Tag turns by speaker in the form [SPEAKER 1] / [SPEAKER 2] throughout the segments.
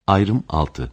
[SPEAKER 1] Ayrım 6.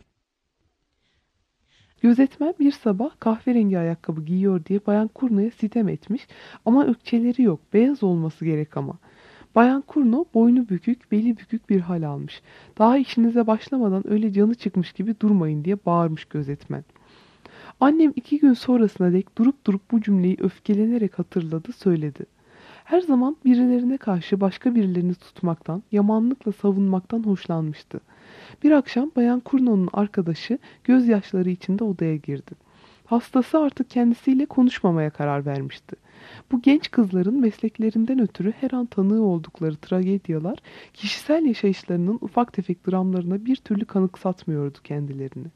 [SPEAKER 2] Gözetmen bir sabah kahverengi ayakkabı giyiyor diye Bayan Kurna'ya sitem etmiş ama ökçeleri yok, beyaz olması gerek ama. Bayan Kurno boynu bükük, beli bükük bir hal almış. Daha işinize başlamadan öyle canı çıkmış gibi durmayın diye bağırmış gözetmen. Annem 2 gün sonrasına dek durup durup bu cümleyi öfkelenerek hatırladı, söyledi. Her zaman birilerine karşı başka birilerini tutmaktan, yamanlıkla savunmaktan hoşlanmıştı. Bir akşam Bayan Kurno'nun arkadaşı gözyaşları içinde odaya girdi. Hastası artık kendisiyle konuşmamaya karar vermişti. Bu genç kızların mesleklerinden ötürü her an tanığı oldukları tragedyalar, kişisel yaşayışlarının ufak tefek dramlarına bir türlü kanıksatmıyordu kendilerini.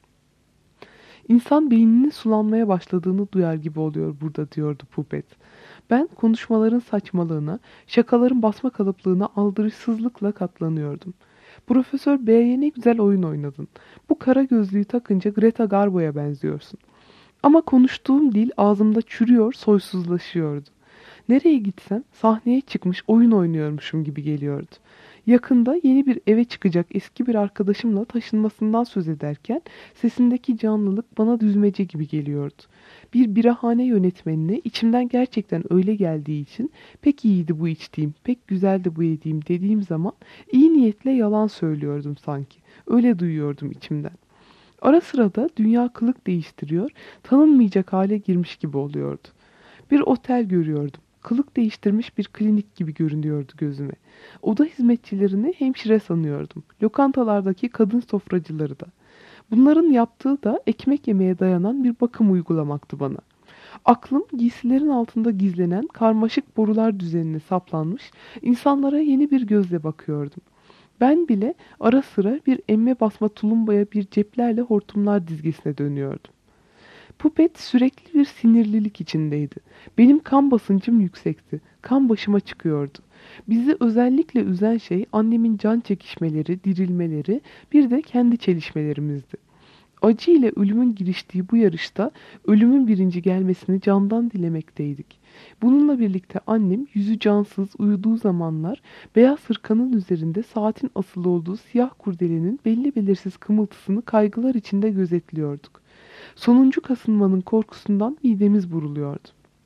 [SPEAKER 2] İnsan beyninin sulanmaya başladığını duyar gibi oluyor burada, diyordu Puppet. Ben konuşmaların saçmalığına, şakaların basma kalıplığına aldırışsızlıkla katlanıyordum. Profesör B'ye ne güzel oyun oynadın. Bu kara gözlüğü takınca Greta Garbo'ya benziyorsun. Ama konuştuğum dil ağzımda çürüyor, soysuzlaşıyordu. Nereye gitsem sahneye çıkmış oyun oynuyormuşum gibi geliyordu. Yakında yeni bir eve çıkacak eski bir arkadaşımla taşınmasından söz ederken sesindeki canlılık bana düzmece gibi geliyordu. Bir birahane yönetmenine içimden gerçekten öyle geldiği için pek iyiydi bu içtiğim, pek güzeldi bu yediğim dediğim zaman iyi niyetle yalan söylüyordum sanki. Öyle duyuyordum içimden. Ara sıra da dünya kılık değiştiriyor, tanınmayacak hale girmiş gibi oluyordu. Bir otel görüyordum. Kılık değiştirmiş bir klinik gibi görünüyordu gözüme. Oda hizmetçilerini hemşire sanıyordum. Lokantalardaki kadın sofracıları da. Bunların yaptığı da ekmek yemeye dayanan bir bakım uygulamaktı bana. Aklım giysilerin altında gizlenen karmaşık borular düzenine saplanmış, insanlara yeni bir gözle bakıyordum. Ben bile ara sıra bir emme basma tulumbaya bir ceplerle hortumlar dizgesine dönüyordum. Pupet sürekli bir sinirlilik içindeydi. Benim kan basıncım yüksekti. Kan başıma çıkıyordu. Bizi özellikle üzen şey annemin can çekişmeleri, dirilmeleri, bir de kendi çelişmelerimizdi. Acı ile ölümün giriştiği bu yarışta ölümün birinci gelmesini candan dilemekteydik. Bununla birlikte annem yüzü cansız uyuduğu zamanlar beyaz hırkanın üzerinde saatin asılı olduğu siyah kurdelenin belli belirsiz kımıltısını kaygılar içinde gözetliyorduk. Sonuncu kasılmanın korkusundan midemiz buruluyordu.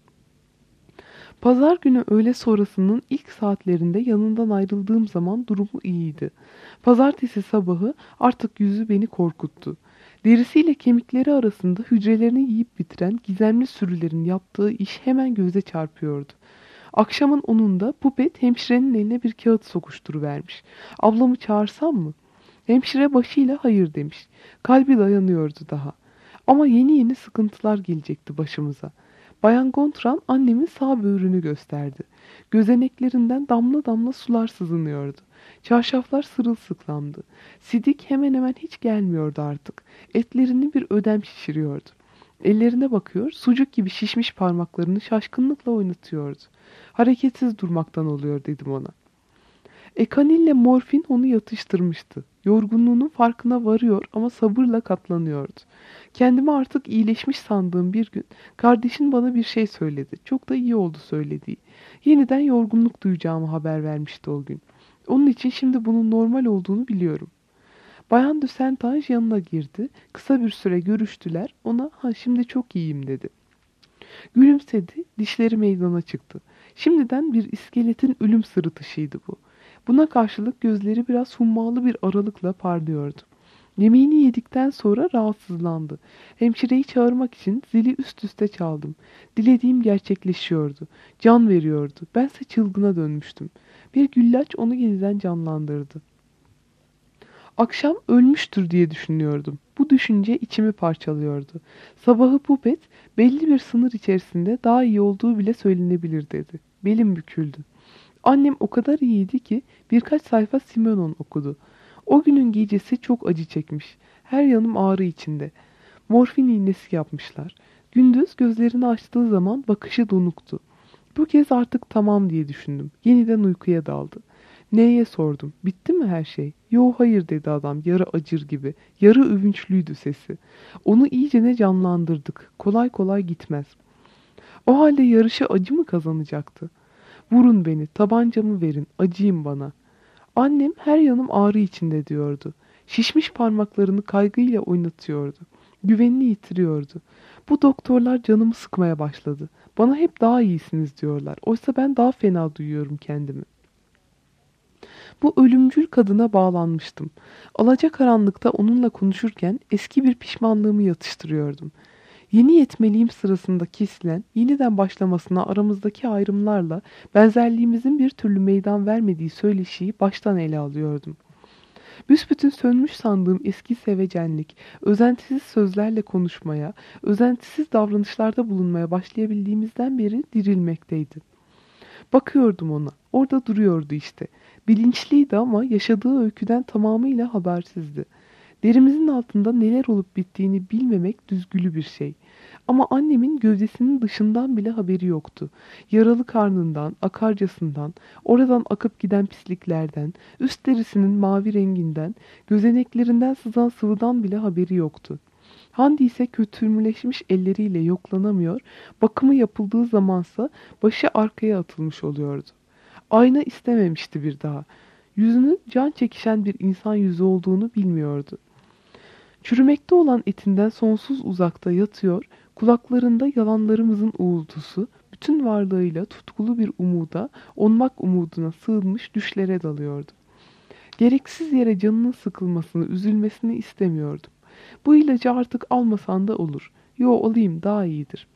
[SPEAKER 2] Pazar günü öğle sonrasının ilk saatlerinde yanından ayrıldığım zaman durumu iyiydi. Pazartesi sabahı artık yüzü beni korkuttu. Derisiyle kemikleri arasında hücrelerini yiyip bitiren gizemli sürülerin yaptığı iş hemen göze çarpıyordu. Akşamın 10'unda Pupet hemşirenin eline bir kağıt sokuşturuvermiş. Ablamı çağırsam mı? Hemşire başıyla hayır demiş. Kalbi dayanıyordu daha. Ama yeni yeni sıkıntılar gelecekti başımıza. Bayan Gontran annemin sağ böğrünü gösterdi. Gözeneklerinden damla damla sular sızınıyordu. Çarşaflar sırılsıklamdı. Sidik hemen hemen hiç gelmiyordu artık. Etlerini bir ödem şişiriyordu. Ellerine bakıyor, sucuk gibi şişmiş parmaklarını şaşkınlıkla oynatıyordu. Hareketsiz durmaktan oluyor dedim ona. Ekanille morfin onu yatıştırmıştı. Yorgunluğunun farkına varıyor ama sabırla katlanıyordu. Kendimi artık iyileşmiş sandığım bir gün kardeşin bana bir şey söyledi. Çok da iyi oldu söylediği. Yeniden yorgunluk duyacağımı haber vermişti o gün. Onun için şimdi bunun normal olduğunu biliyorum. Bayan de Sentange yanına girdi. Kısa bir süre görüştüler. Ona "Ha, şimdi çok iyiyim," dedi. Gülümsedi, dişleri meydana çıktı. Şimdiden bir iskeletin ölüm sırıtışıydı bu. Buna karşılık gözleri biraz hummalı bir aralıkla parlıyordu. Yemeğini yedikten sonra rahatsızlandı. Hemşireyi çağırmak için zili üst üste çaldım. Dilediğim gerçekleşiyordu. Can veriyordu. Bense çılgına dönmüştüm. Bir güllaç onu yeniden canlandırdı. Akşam ölmüştür diye düşünüyordum. Bu düşünce içimi parçalıyordu. Sabahı Pupet belli bir sınır içerisinde daha iyi olduğu bile söylenebilir dedi. Belim büküldü. Annem o kadar iyiydi ki birkaç sayfa Simenon okudu. O günün gecesi çok acı çekmiş. Her yanım ağrı içinde. Morfin iğnesi yapmışlar. Gündüz gözlerini açtığı zaman bakışı donuktu. Bu kez artık tamam diye düşündüm. Yeniden uykuya daldı. Neye sordum? Bitti mi her şey? Yo, hayır, dedi adam yarı acır gibi. Yarı övünçlüydü sesi. Onu iyicene canlandırdık. Kolay kolay gitmez. O halde yarışı acı mı kazanacaktı? Vurun beni, tabancamı verin, acıyın bana. Annem her yanım ağrı içinde diyordu. Şişmiş parmaklarını kaygıyla oynatıyordu. Güvenini yitiriyordu. Bu doktorlar canımı sıkmaya başladı. Bana hep daha iyisiniz diyorlar. Oysa ben daha fena duyuyorum kendimi. Bu ölümcül kadına bağlanmıştım. Alacakaranlıkta onunla konuşurken eski bir pişmanlığımı yatıştırıyordum. Yeni yetmeliğim sırasında kesilen, yeniden başlamasına aramızdaki ayrımlarla benzerliğimizin bir türlü meydan vermediği söyleşiyi baştan ele alıyordum. Büsbütün sönmüş sandığım eski sevecenlik, özentisiz sözlerle konuşmaya, özentisiz davranışlarda bulunmaya başlayabildiğimizden beri dirilmekteydi. Bakıyordum ona. Orada duruyordu işte. Bilinçliydi ama yaşadığı öyküden tamamıyla habersizdi. Derimizin altında neler olup bittiğini bilmemek düzgülü bir şey. Ama annemin gövdesinin dışından bile haberi yoktu. Yaralı karnından, akarcasından, oradan akıp giden pisliklerden, üst derisinin mavi renginden, gözeneklerinden sızan sıvıdan bile haberi yoktu. Handi ise kötürmüleşmiş elleriyle yoklanamıyor, bakımı yapıldığı zamansa başı arkaya atılmış oluyordu. Ayna istememişti bir daha. Yüzünün can çekişen bir insan yüzü olduğunu bilmiyordu. Çürümekte olan etinden sonsuz uzakta yatıyor, kulaklarında yalanlarımızın uğultusu, bütün varlığıyla tutkulu bir umuda, onmak umuduna sığınmış düşlere dalıyordu. Gereksiz yere canının sıkılmasını, üzülmesini istemiyordum. Bu ilacı artık almasan da olur. Yo alayım daha iyidir.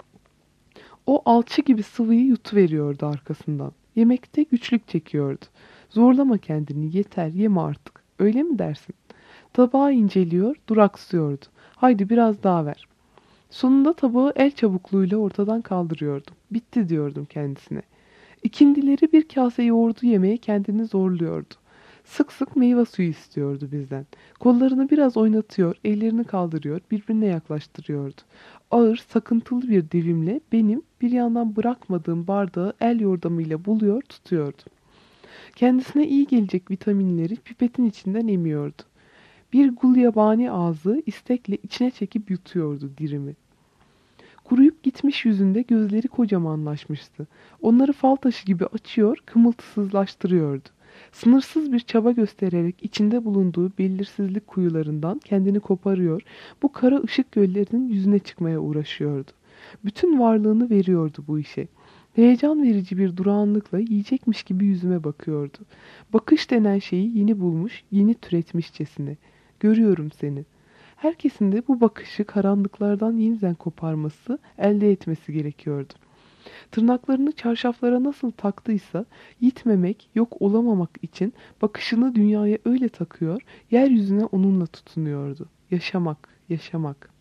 [SPEAKER 2] O alçı gibi sıvıyı yutuveriyordu arkasından. Yemekte güçlük çekiyordu. Zorlama kendini yeter yeme artık. Öyle mi dersin? Tabağı inceliyor, duraksıyordu. Haydi biraz daha ver. Sonunda tabağı el çabukluğuyla ortadan kaldırıyordum. Bitti diyordum kendisine. İkindileri bir kase yoğurdu yemeye kendini zorluyordu. Sık sık meyve suyu istiyordu bizden. Kollarını biraz oynatıyor, ellerini kaldırıyor, birbirine yaklaştırıyordu. Ağır, sakıntılı bir devimle benim bir yandan bırakmadığım bardağı el yordamıyla buluyor, tutuyordu. Kendisine iyi gelecek vitaminleri pipetin içinden emiyordu. Bir gulyabani ağzı istekle içine çekip yutuyordu dirimi. Kuruyup gitmiş yüzünde gözleri kocamanlaşmıştı. Onları fal taşı gibi açıyor, kımıltısızlaştırıyordu. Sınırsız bir çaba göstererek içinde bulunduğu belirsizlik kuyularından kendini koparıyor, bu kara ışık göllerinin yüzüne çıkmaya uğraşıyordu. Bütün varlığını veriyordu bu işe. Heyecan verici bir durağanlıkla yiyecekmiş gibi yüzüme bakıyordu. Bakış denen şeyi yeni bulmuş, yeni türetmişçesine. Görüyorum seni. Herkesin de bu bakışı karanlıklardan yeniden koparması, elde etmesi gerekiyordu. Tırnaklarını çarşaflara nasıl taktıysa, yitmemek, yok olamamak için bakışını dünyaya öyle takıyor, yeryüzüne onunla tutunuyordu. Yaşamak, yaşamak.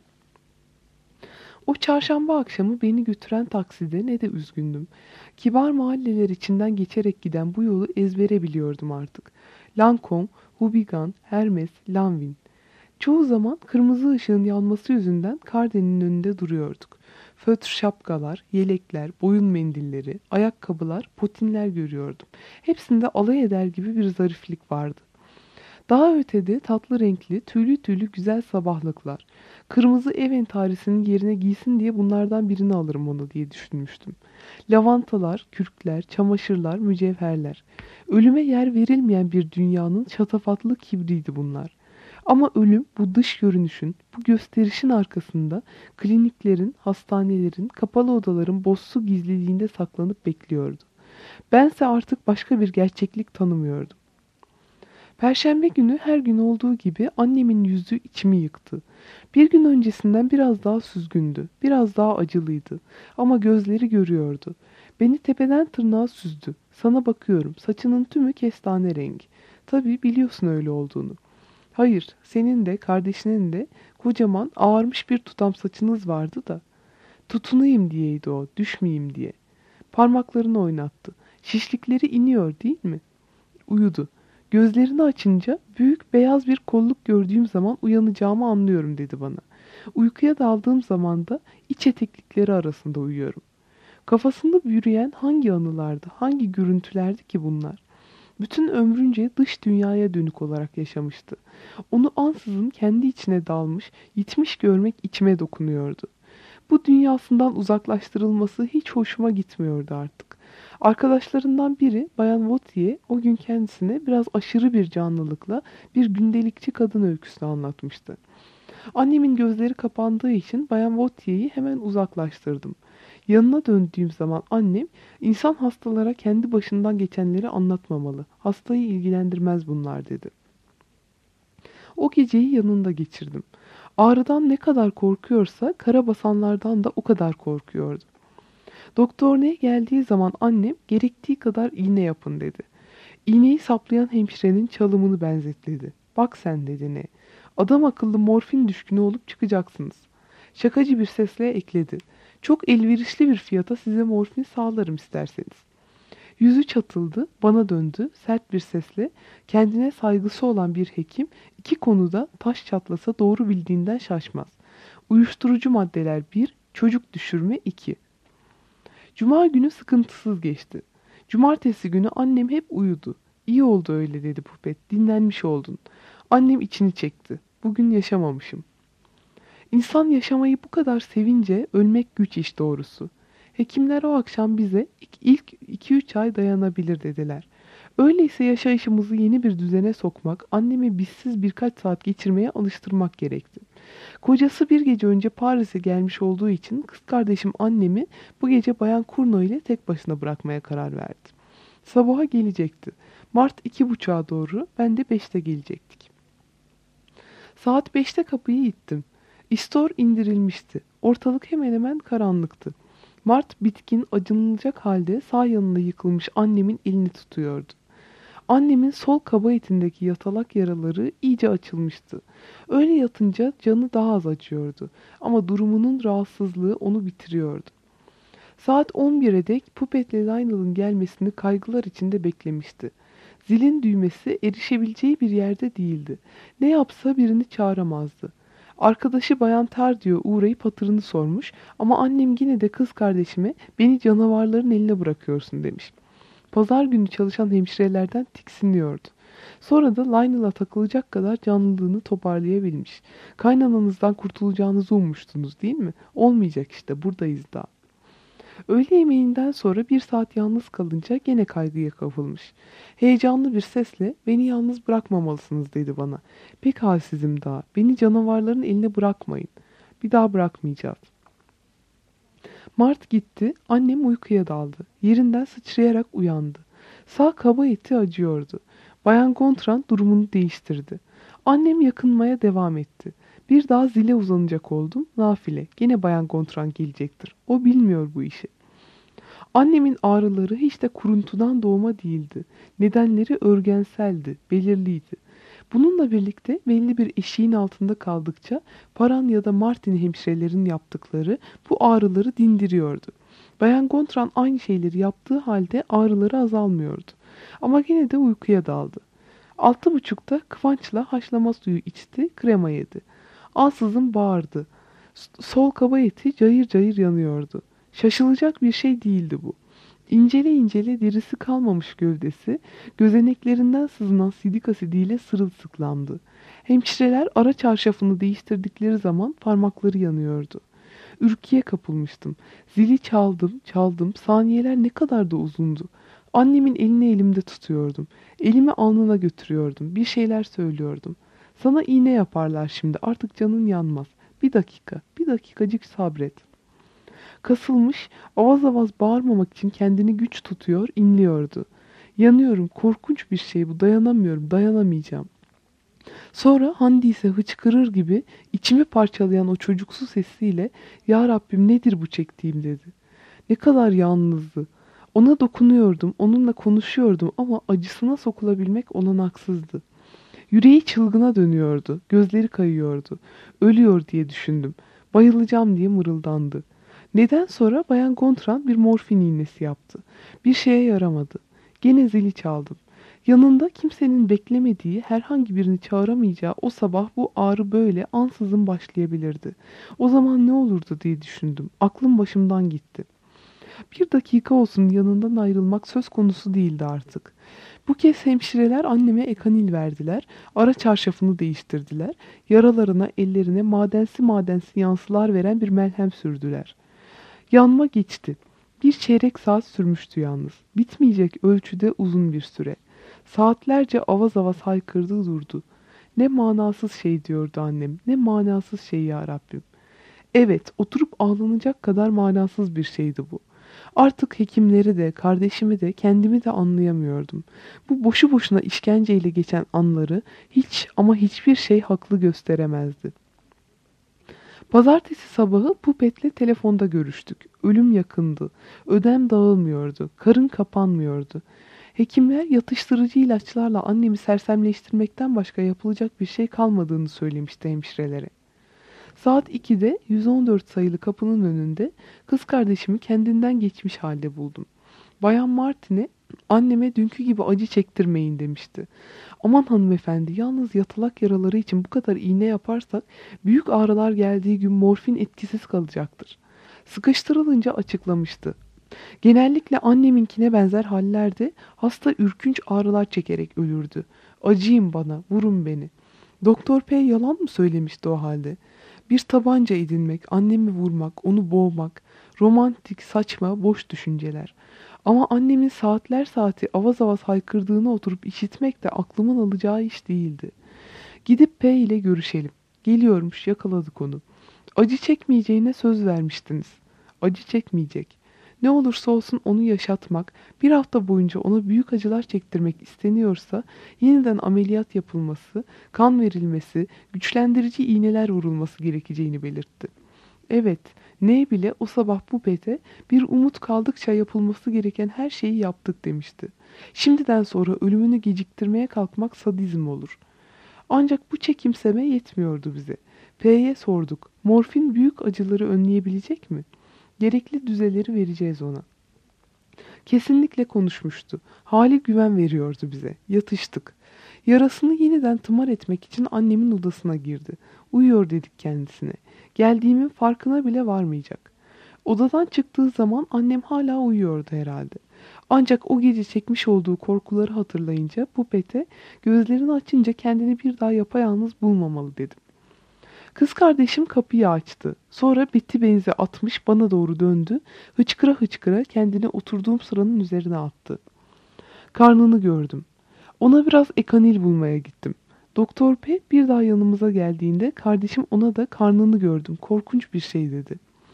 [SPEAKER 2] O çarşamba akşamı beni götüren takside ne de üzgündüm. Kibar mahalleler içinden geçerek giden bu yolu ezbere biliyordum artık. Lancôme, Houbigant, Hermès, Lanvin. Çoğu zaman kırmızı ışığın yanması yüzünden Karden'in önünde duruyorduk. Fötr şapkalar, yelekler, boyun mendilleri, ayakkabılar, potinler görüyordum. Hepsinde alay eder gibi bir zariflik vardı. Daha ötede tatlı renkli, tüylü tüylü güzel sabahlıklar. Kırmızı ev entarisinin yerine giysin diye bunlardan birini alırım onu diye düşünmüştüm. Lavantalar, kürkler, çamaşırlar, mücevherler. Ölüme yer verilmeyen bir dünyanın şatafatlı kibriydi bunlar. Ama ölüm bu dış görünüşün, bu gösterişin arkasında kliniklerin, hastanelerin, kapalı odaların bozsu gizliliğinde saklanıp bekliyordu. Bense artık başka bir gerçeklik tanımıyordum. Perşembe günü her gün olduğu gibi annemin yüzü içimi yıktı. Bir gün öncesinden biraz daha süzgündü, biraz daha acılıydı ama gözleri görüyordu. Beni tepeden tırnağa süzdü. Sana bakıyorum, saçının tümü kestane rengi. Tabii biliyorsun öyle olduğunu. Hayır, senin de kardeşinin de kocaman ağarmış bir tutam saçınız vardı da. Tutunayım diyeydi o, düşmeyeyim diye. Parmaklarını oynattı. Şişlikleri iniyor değil mi? Uyudu. Gözlerini açınca büyük beyaz bir kolluk gördüğüm zaman uyanacağımı anlıyorum dedi bana. Uykuya daldığım zaman da iç eteklikleri arasında uyuyorum. Kafasında bürüyen hangi anılardı, hangi görüntülerdi ki bunlar? Bütün ömrünce dış dünyaya dönük olarak yaşamıştı. Onu ansızın kendi içine dalmış, yitmiş görmek içime dokunuyordu. Bu dünyasından uzaklaştırılması hiç hoşuma gitmiyordu artık. Arkadaşlarından biri Bayan Wautier o gün kendisine biraz aşırı bir canlılıkla bir gündelikçi kadın öyküsünü anlatmıştı. Annemin gözleri kapandığı için Bayan Wautier'i hemen uzaklaştırdım. Yanına döndüğüm zaman annem, insan hastalara kendi başından geçenleri anlatmamalı. Hastayı ilgilendirmez bunlar dedi. O geceyi yanında geçirdim. Ağrıdan ne kadar korkuyorsa karabasanlardan da o kadar korkuyordu. Doktor neye geldiği zaman annem gerektiği kadar iğne yapın dedi. İğneyi saplayan hemşirenin çalımını benzetledi. Bak sen dedi ne. Adam akıllı morfin düşkünü olup çıkacaksınız. Şakacı bir sesle ekledi. Çok elverişli bir fiyata size morfin sağlarım isterseniz. Yüzü çatıldı, bana döndü, sert bir sesle, kendine saygısı olan bir hekim iki konuda taş çatlasa doğru bildiğinden şaşmaz. Uyuşturucu maddeler 1, çocuk düşürme 2. Cuma günü sıkıntısız geçti. Cumartesi günü annem hep uyudu. İyi oldu öyle dedi Pupet, dinlenmiş oldun. Annem içini çekti. Bugün yaşamamışım. İnsan yaşamayı bu kadar sevince ölmek güç iş doğrusu. Hekimler o akşam bize ilk 2-3 ay dayanabilir dediler. Öyleyse yaşayışımızı yeni bir düzene sokmak, annemi bizsiz birkaç saat geçirmeye alıştırmak gerekti. Kocası bir gece önce Paris'e gelmiş olduğu için kız kardeşim annemi bu gece Bayan Curno ile tek başına bırakmaya karar verdi. Sabaha gelecekti. Mart 2.30'a doğru, ben de 5'te gelecektik. Saat 5'te kapıyı ittim. İstor indirilmişti. Ortalık hemen hemen karanlıktı. Mart bitkin, acınılacak halde sağ yanında yıkılmış annemin elini tutuyordu. Annemin sol kaba etindeki yatalak yaraları iyice açılmıştı. Öyle yatınca canı daha az acıyordu. Ama durumunun rahatsızlığı onu bitiriyordu. Saat 11'e dek Pupetle Lionel'ın gelmesini kaygılar içinde beklemişti. Zilin düğmesi erişebileceği bir yerde değildi. Ne yapsa birini çağıramazdı. Arkadaşı Bayan Tardieu uğrayıp hatırını sormuş ama annem yine de kız kardeşime beni canavarların eline bırakıyorsun demiş. Pazar günü çalışan hemşirelerden tiksiniyordu. Sonra da Lionel'a takılacak kadar canlılığını toparlayabilmiş. Kaynananızdan kurtulacağınızı ummuştunuz değil mi? Olmayacak işte, buradayız daha. Öğle yemeğinden sonra bir saat yalnız kalınca gene kaygıya kapılmış. Heyecanlı bir sesle beni yalnız bırakmamalısınız dedi bana. Pek halsizim daha. Beni canavarların eline bırakmayın. Bir daha bırakmayacağız. Mart gitti. Annem uykuya daldı. Yerinden sıçrayarak uyandı. Sağ kaba eti acıyordu. Bayan Gontran durumunu değiştirdi. Annem yakınmaya devam etti. Bir daha zile uzanacak oldum. Nafile. Gene Bayan Gontran gelecektir. O bilmiyor bu işi. Annemin ağrıları hiç de kuruntudan doğma değildi. Nedenleri örgenseldi, belirliydi. Bununla birlikte belli bir eşiğin altında kaldıkça Paran ya da Martin hemşirelerin yaptıkları bu ağrıları dindiriyordu. Bayan Gontran aynı şeyleri yaptığı halde ağrıları azalmıyordu. Ama gene de uykuya daldı. 6.30'da kıvançla haşlama suyu içti, krema yedi. Ansızın bağırdı. Sol kaba eti cayır cayır yanıyordu. Şaşılacak bir şey değildi bu. İncele incele derisi kalmamış gövdesi, gözeneklerinden sızınan sidik asidiyle sırılsıklandı. Hemşireler ara çarşafını değiştirdikleri zaman parmakları yanıyordu. Ürküye kapılmıştım. Zili çaldım, çaldım. Saniyeler ne kadar da uzundu. Annemin elini elimde tutuyordum. Elimi alnına götürüyordum. Bir şeyler söylüyordum. Sana iğne yaparlar şimdi. Artık canın yanmaz. Bir dakika, bir dakikacık sabret. Kasılmış, avaz avaz bağırmamak için kendini güç tutuyor, inliyordu. Yanıyorum, korkunç bir şey bu. Dayanamıyorum, dayanamayacağım. Sonra Handi ise hıçkırır gibi içimi parçalayan o çocuksu sesiyle "Ya Rabbim nedir bu çektiğim?" dedi. Ne kadar yalnızdı. Ona dokunuyordum, onunla konuşuyordum ama acısına sokulabilmek olanaksızdı. Yüreği çılgına dönüyordu, gözleri kayıyordu. Ölüyor diye düşündüm. Bayılacağım diye mırıldandı. Neden sonra Bayan Gontran bir morfin iğnesi yaptı. Bir şeye yaramadı. Gene zili çaldım. Yanında kimsenin beklemediği, herhangi birini çağıramayacağı o sabah bu ağrı böyle ansızın başlayabilirdi. O zaman ne olurdu diye düşündüm. Aklım başımdan gitti. Bir dakika olsun yanından ayrılmak söz konusu değildi artık. Bu kez hemşireler anneme ekanil verdiler, ara çarşafını değiştirdiler, yaralarına, ellerine madensi madensi yansılar veren bir melhem sürdüler. Yanma geçti. Bir çeyrek saat sürmüştü yalnız. Bitmeyecek ölçüde uzun bir süre. Saatlerce avaz avaz haykırdı durdu. Ne manasız şey diyordu annem, ne manasız şey ya Rabbim. Evet, oturup ağlanacak kadar manasız bir şeydi bu. Artık hekimleri de, kardeşimi de, kendimi de anlayamıyordum. Bu boşu boşuna işkenceyle geçen anları hiç ama hiçbir şey haklı gösteremezdi. Pazartesi sabahı Pupet'le telefonda görüştük. Ölüm yakındı. Ödem dağılmıyordu. Karın kapanmıyordu. Hekimler yatıştırıcı ilaçlarla annemi sersemleştirmekten başka yapılacak bir şey kalmadığını söylemişti hemşirelere. Saat 2'de 114 sayılı kapının önünde kız kardeşimi kendinden geçmiş halde buldum. Bayan Martin'e anneme dünkü gibi acı çektirmeyin demişti. Aman hanımefendi, yalnız yatalak yaraları için bu kadar iğne yaparsak büyük ağrılar geldiği gün morfin etkisiz kalacaktır. Sıkıştırılınca açıklamıştı. Genellikle anneminkine benzer hallerde hasta ürkünç ağrılar çekerek ölürdü. Acıyın bana, vurun beni. Doktor P yalan mı söylemişti o halde? Bir tabanca edinmek, annemi vurmak, onu boğmak, romantik, saçma, boş düşünceler. Ama annemin saatler saati avaz avaz haykırdığını oturup işitmek de aklımın alacağı iş değildi. Gidip P ile görüşelim. Geliyormuş, yakaladık onu. Acı çekmeyeceğine söz vermiştiniz. Acı çekmeyecek. Ne olursa olsun onu yaşatmak, bir hafta boyunca ona büyük acılar çektirmek isteniyorsa yeniden ameliyat yapılması, kan verilmesi, güçlendirici iğneler vurulması gerekeceğini belirtti. Evet, ne bile o sabah bu pete bir umut kaldıkça yapılması gereken her şeyi yaptık demişti. Şimdiden sonra ölümünü geciktirmeye kalkmak sadizm olur. Ancak bu çekimseme yetmiyordu bize. P'ye sorduk. Morfin büyük acıları önleyebilecek mi? Gerekli düzeleri vereceğiz ona. Kesinlikle konuşmuştu. Hali güven veriyordu bize. Yatıştık. Yarasını yeniden tımar etmek için annemin odasına girdi. Uyuyor dedik kendisine. Geldiğimin farkına bile varmayacak. Odadan çıktığı zaman annem hala uyuyordu herhalde. Ancak o gece çekmiş olduğu korkuları hatırlayınca Pupet'e gözlerini açınca kendini bir daha yapayalnız bulmamalı dedim. Kız kardeşim kapıyı açtı. Sonra beti benzi atmış bana doğru döndü. Hıçkıra hıçkıra kendini oturduğum sıranın üzerine attı. Karnını gördüm. Ona biraz ekanil bulmaya gittim. Doktor P bir daha yanımıza geldiğinde kardeşim ona da karnını gördüm. Korkunç bir şey dedi.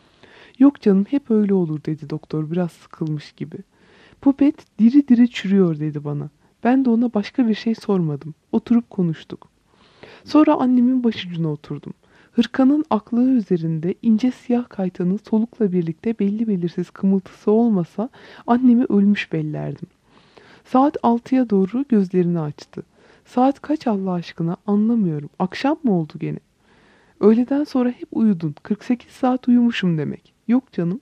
[SPEAKER 2] Yok canım, hep öyle olur dedi doktor biraz sıkılmış gibi. Pupet diri diri çürüyor dedi bana. Ben de ona başka bir şey sormadım. Oturup konuştuk. Sonra annemin başucuna oturdum. Hırkanın aklığı üzerinde ince siyah kaytanın solukla birlikte belli belirsiz kımıltısı olmasa annemi ölmüş bellerdim. Saat 6'ya doğru gözlerini açtı. Saat kaç Allah aşkına, anlamıyorum. Akşam mı oldu gene? Öğleden sonra hep uyudun. 48 saat uyumuşum demek. Yok canım.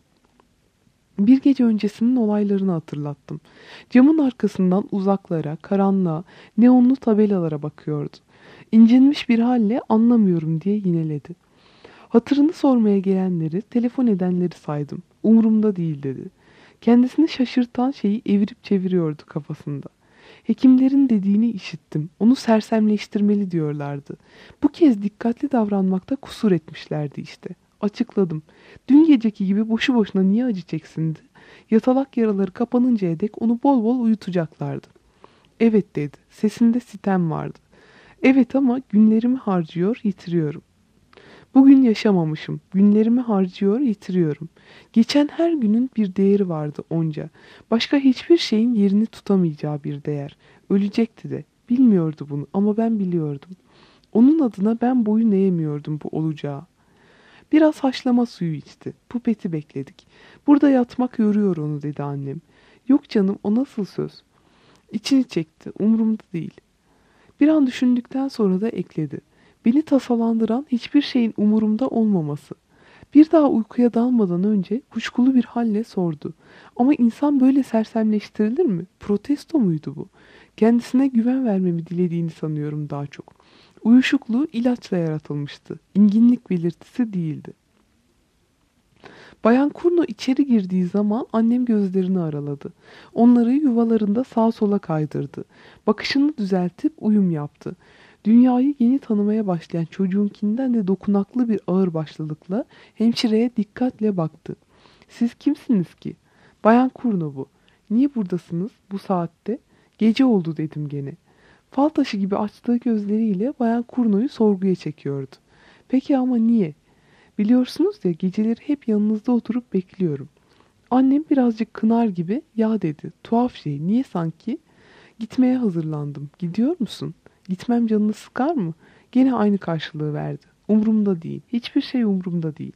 [SPEAKER 2] Bir gece öncesinin olaylarını hatırlattım. Camın arkasından uzaklara, karanlığa, neonlu tabelalara bakıyordu. İncinmiş bir halle anlamıyorum diye yineledi. Hatırını sormaya gelenleri, telefon edenleri saydım. Umurumda değil dedi. Kendisini şaşırtan şeyi evirip çeviriyordu kafasında. Hekimlerin dediğini işittim. Onu sersemleştirmeli diyorlardı. Bu kez dikkatli davranmakta kusur etmişlerdi işte. Açıkladım. Dün geceki gibi boşu boşuna niye acı çeksindi? Yatalak yaraları kapanıncaya dek onu bol bol uyutacaklardı. Evet dedi. Sesinde sitem vardı. Evet ama günlerimi harcıyor, yitiriyorum. Bugün yaşamamışım. Günlerimi harcıyor, yitiriyorum. Geçen her günün bir değeri vardı onca. Başka hiçbir şeyin yerini tutamayacağı bir değer. Ölecekti de. Bilmiyordu bunu ama ben biliyordum. Onun adına ben boyun eğemiyordum bu olacağı. Biraz haşlama suyu içti. Pupeti bekledik. Burada yatmak yoruyor onu dedi annem. Yok canım, o nasıl söz? İçini çekti. Umurumda değil. Bir an düşündükten sonra da ekledi. Beni tasalandıran hiçbir şeyin umurumda olmaması. Bir daha uykuya dalmadan önce kuşkulu bir halle sordu. Ama insan böyle sersemleştirilir mi? Protesto muydu bu? Kendisine güven vermemi dilediğini sanıyorum daha çok. Uyuşukluğu ilaçla yaratılmıştı. İnginlik belirtisi değildi. Bayan Kurno içeri girdiği zaman annem gözlerini araladı. Onları yuvalarında sağa sola kaydırdı. Bakışını düzeltip uyum yaptı. Dünyayı yeni tanımaya başlayan çocuğunkinden de dokunaklı bir ağırbaşlılıkla hemşireye dikkatle baktı. Siz kimsiniz ki? Bayan Kurno bu. Niye buradasınız bu saatte? Gece oldu dedim gene. Fal taşı gibi açtığı gözleriyle Bayan Kurno'yu sorguya çekiyordu. Peki ama niye? Biliyorsunuz ya geceleri hep yanınızda oturup bekliyorum. Annem birazcık kınar gibi ya dedi. Tuhaf şey niye sanki? Gitmeye hazırlandım. Gidiyor musun? Gitmem canını sıkar mı? Gene aynı karşılığı verdi. Umurumda değil. Hiçbir şey umurumda değil.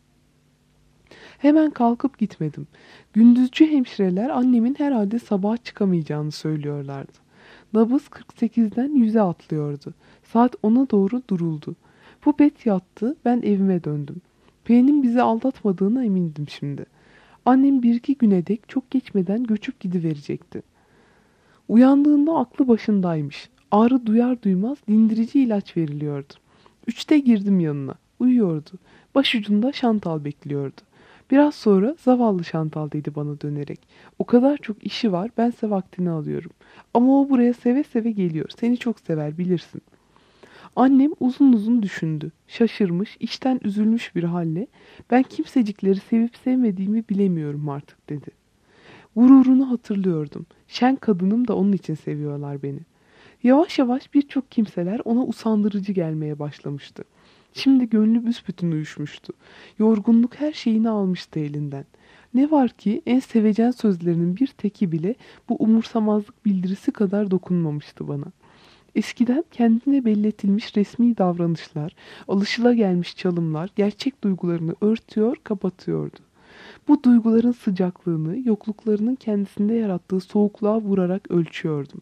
[SPEAKER 2] Hemen kalkıp gitmedim. Gündüzcü hemşireler annemin herhalde sabah çıkamayacağını söylüyorlardı. Nabız 48'den 100'e atlıyordu. Saat 10'a doğru duruldu. Pupet yattı, ben evime döndüm. P'nin bizi aldatmadığına emindim şimdi. Annem bir iki güne dek çok geçmeden göçüp gidiverecekti. Uyandığında aklı başındaymış. Ağrı duyar duymaz dindirici ilaç veriliyordu. 3'te girdim yanına. Uyuyordu. Başucunda Şantal bekliyordu. Biraz sonra zavallı Şantal dedi bana dönerek. O kadar çok işi var, bense vaktini alıyorum. Ama o buraya seve seve geliyor. Seni çok sever, bilirsin. Annem uzun uzun düşündü. Şaşırmış, içten üzülmüş bir halle. Ben kimsecikleri sevip sevmediğimi bilemiyorum artık dedi. Gururunu hatırlıyordum. Şen kadınım da onun için seviyorlar beni. Yavaş yavaş birçok kimseler ona usandırıcı gelmeye başlamıştı. Şimdi gönlü büsbütün uyuşmuştu. Yorgunluk her şeyini almıştı elinden. Ne var ki en sevecen sözlerinin bir teki bile bu umursamazlık bildirisi kadar dokunmamıştı bana. Eskiden kendine belletilmiş resmi davranışlar, alışılagelmiş çalımlar gerçek duygularını örtüyor, kapatıyordu. Bu duyguların sıcaklığını, yokluklarının kendisinde yarattığı soğukluğa vurarak ölçüyordum.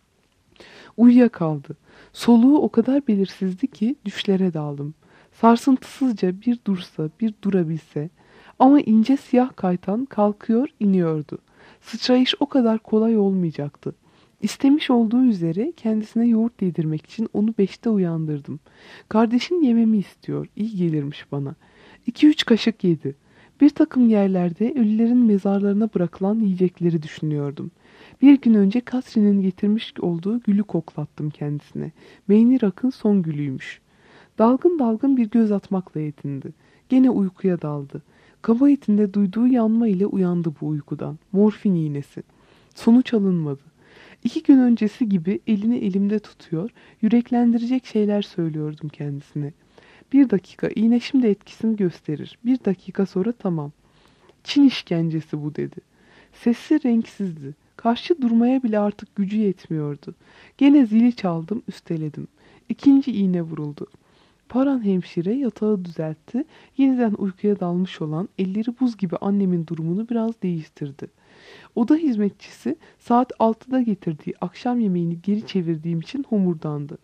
[SPEAKER 2] Uyuyakaldı. Soluğu o kadar belirsizdi ki düşlere daldım. Sarsıntısızca bir dursa, bir durabilse ama ince siyah kaytan kalkıyor, iniyordu. Sıçrayış o kadar kolay olmayacaktı. İstemiş olduğu üzere kendisine yoğurt yedirmek için onu 5'te uyandırdım. Kardeşin yememi istiyor, iyi gelirmiş bana. 2-3 kaşık yedi. Bir takım yerlerde ölülerin mezarlarına bırakılan yiyecekleri düşünüyordum. Bir gün önce Kasri'nin getirmiş olduğu gülü koklattım kendisine. Beyni rakın son gülüymüş. Dalgın dalgın bir göz atmakla yetindi. Gene uykuya daldı. Kaba etinde duyduğu yanma ile uyandı bu uykudan. Morfin iğnesi. Sonuç alınmadı. 2 gün öncesi gibi elini elimde tutuyor, yüreklendirecek şeyler söylüyordum kendisine. 1 dakika, iğne şimdi etkisini gösterir. 1 dakika sonra tamam. Çin işkencesi bu dedi. Sesi renksizdi. Karşı durmaya bile artık gücü yetmiyordu. Gene zili çaldım, üsteledim. 2. iğne vuruldu. Paran hemşire yatağı düzeltti. Yeniden uykuya dalmış olan elleri buz gibi annemin durumunu biraz değiştirdi. Oda hizmetçisi saat 6'da getirdiği akşam yemeğini geri çevirdiğim için homurdandı.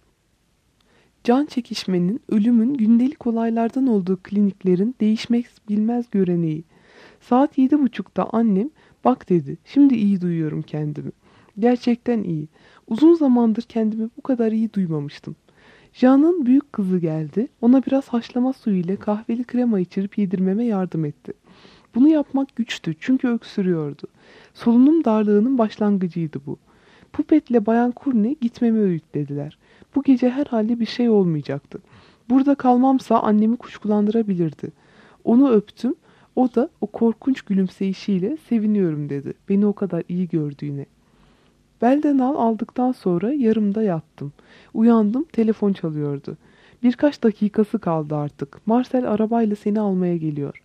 [SPEAKER 2] Can çekişmenin, ölümün gündelik olaylardan olduğu kliniklerin değişmek bilmez göreneği. Saat 7.30'da annem, bak dedi, şimdi iyi duyuyorum kendimi. Gerçekten iyi. Uzun zamandır kendimi bu kadar iyi duymamıştım. Jean'ın büyük kızı geldi, ona biraz haşlama suyu ile kahveli krema içirip yedirmeme yardım etti. Bunu yapmak güçtü çünkü öksürüyordu. Solunum darlığının başlangıcıydı bu. Pupetle Bayan Courtney gitmemi öğütlediler. Bu gece herhalde bir şey olmayacaktı. Burada kalmamsa annemi kuşkulandırabilirdi. Onu öptüm. O da o korkunç gülümseyişiyle seviniyorum dedi. Beni o kadar iyi gördüğüne. Belden aldıktan sonra yarımda yattım. Uyandım, telefon çalıyordu. Birkaç dakikası kaldı artık. Marcel arabayla seni almaya geliyor.